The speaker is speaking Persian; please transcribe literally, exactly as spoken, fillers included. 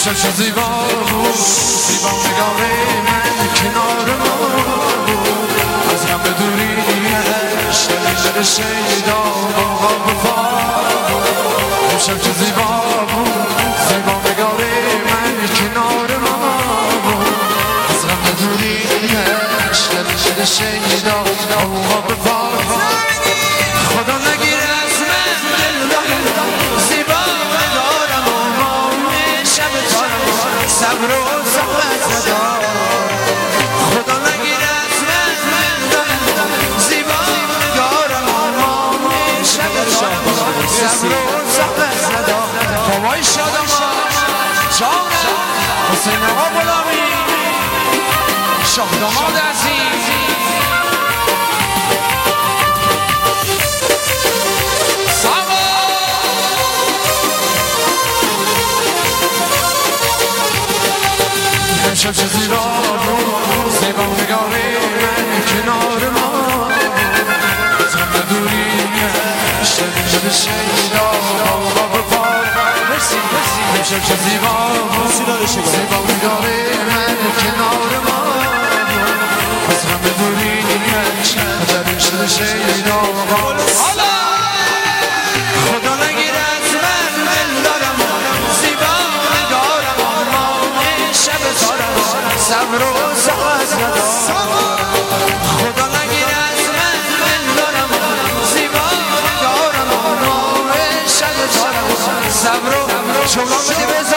امشب چه زیبا بود، زیبا نگاه من کنار ما بود. از غم به دوریش دل شیدا با وفا. امشب چه زیبا بود، زیبا نگاه من کنار ما بود. از غم به دوریش دل شیدا با وفا. خدا نگیره از من دل زیبا ندارم و ما شب تارم صبر و زحمت ندارم. خدا نگیره از من دل زیبا ندارم و ما شب تارم صبر و زحمت ندارم. بابای شادمان جانم حسین آقا غلامی شاه داماد عزیز امشب چه زیبا بود، زیبا نگاه من کنار ما. از غم دوریش دل شیدا با وفا. امشب چه زیبا بود، زیبا نگاه من کنار ما. از غم دوریش دل شیدا با وفا. خدا نگیره از من دل دارم زیبا نگارم ما شب تارم صبر و زحمت ندارم. خدا نگیره از من دل دارم زیبا نگارم ما شب تارم صبر و شما بده